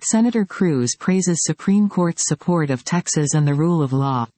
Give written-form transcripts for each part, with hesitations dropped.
Senator Cruz praises Supreme Court's support of Texas and the rule of law.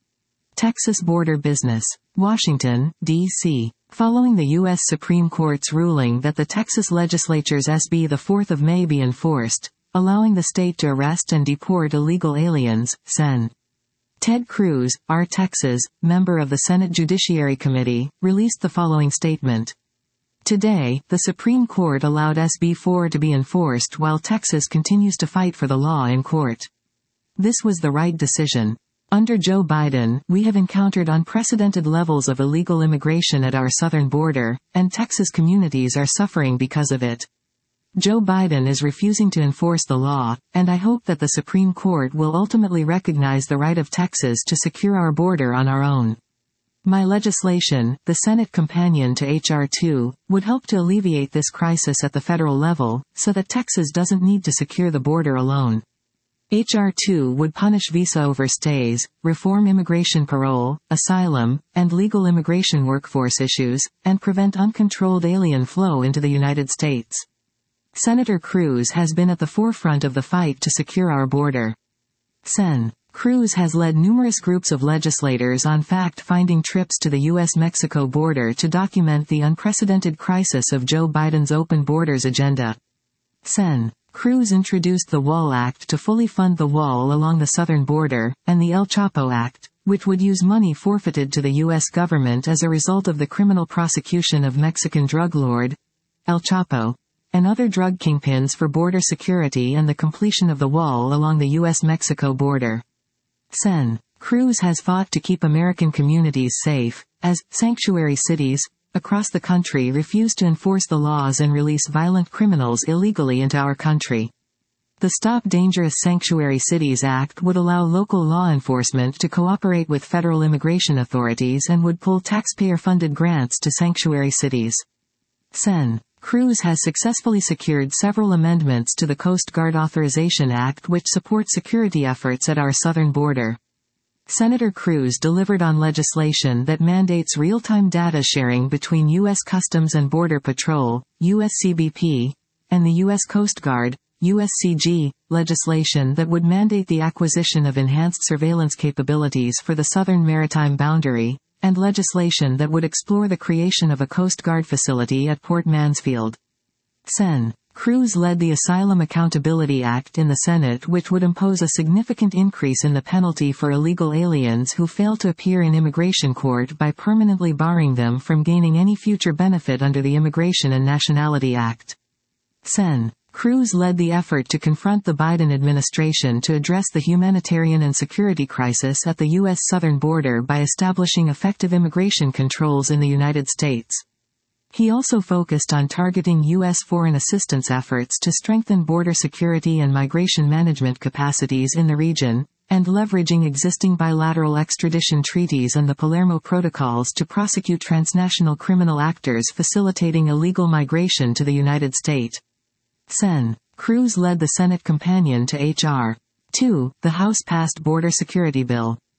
Texas border business. Washington, D.C. Following the U.S. Supreme Court's ruling that the Texas legislature's SB the 4th of May be enforced, allowing the state to arrest and deport illegal aliens, Sen. Ted Cruz, R. Texas, member of the Senate Judiciary Committee, released the following statement. Today, the Supreme Court allowed SB 4 to be enforced while Texas continues to fight for the law in court. This was the right decision. Under Joe Biden, we have encountered unprecedented levels of illegal immigration at our southern border, and Texas communities are suffering because of it. Joe Biden is refusing to enforce the law, and I hope that the Supreme Court will ultimately recognize the right of Texas to secure our border on our own. My legislation, the Senate companion to H.R. 2, would help to alleviate this crisis at the federal level, so that Texas doesn't need to secure the border alone. H.R. 2 would punish visa overstays, reform immigration parole, asylum, and legal immigration workforce issues, and prevent uncontrolled alien flow into the United States. Senator Cruz has been at the forefront of the fight to secure our border. Sen. Cruz has led numerous groups of legislators on fact-finding trips to the U.S.-Mexico border to document the unprecedented crisis of Joe Biden's open borders agenda. Sen. Cruz introduced the Wall Act to fully fund the wall along the southern border, and the El Chapo Act, which would use money forfeited to the U.S. government as a result of the criminal prosecution of Mexican drug lord El Chapo and other drug kingpins for border security and the completion of the wall along the U.S.-Mexico border. Sen. Cruz has fought to keep American communities safe, as sanctuary cities across the country refuse to enforce the laws and release violent criminals illegally into our country. The Stop Dangerous Sanctuary Cities Act would allow local law enforcement to cooperate with federal immigration authorities and would pull taxpayer-funded grants to sanctuary cities. Sen. Cruz has successfully secured several amendments to the Coast Guard Authorization Act which support security efforts at our southern border. Senator Cruz delivered on legislation that mandates real-time data sharing between U.S. Customs and Border Patrol, U.S. CBP, and the U.S. Coast Guard, USCG, legislation that would mandate the acquisition of enhanced surveillance capabilities for the southern maritime boundary, and legislation that would explore the creation of a Coast Guard facility at Port Mansfield. Sen. Cruz led the Asylum Accountability Act in the Senate which would impose a significant increase in the penalty for illegal aliens who fail to appear in immigration court by permanently barring them from gaining any future benefit under the Immigration and Nationality Act. Sen. Cruz led the effort to confront the Biden administration to address the humanitarian and security crisis at the U.S. southern border by establishing effective immigration controls in the United States. He also focused on targeting U.S. foreign assistance efforts to strengthen border security and migration management capacities in the region, and leveraging existing bilateral extradition treaties and the Palermo Protocols to prosecute transnational criminal actors facilitating illegal migration to the United States. Sen. Cruz led the Senate companion to H.R. 2, the House-passed border security bill.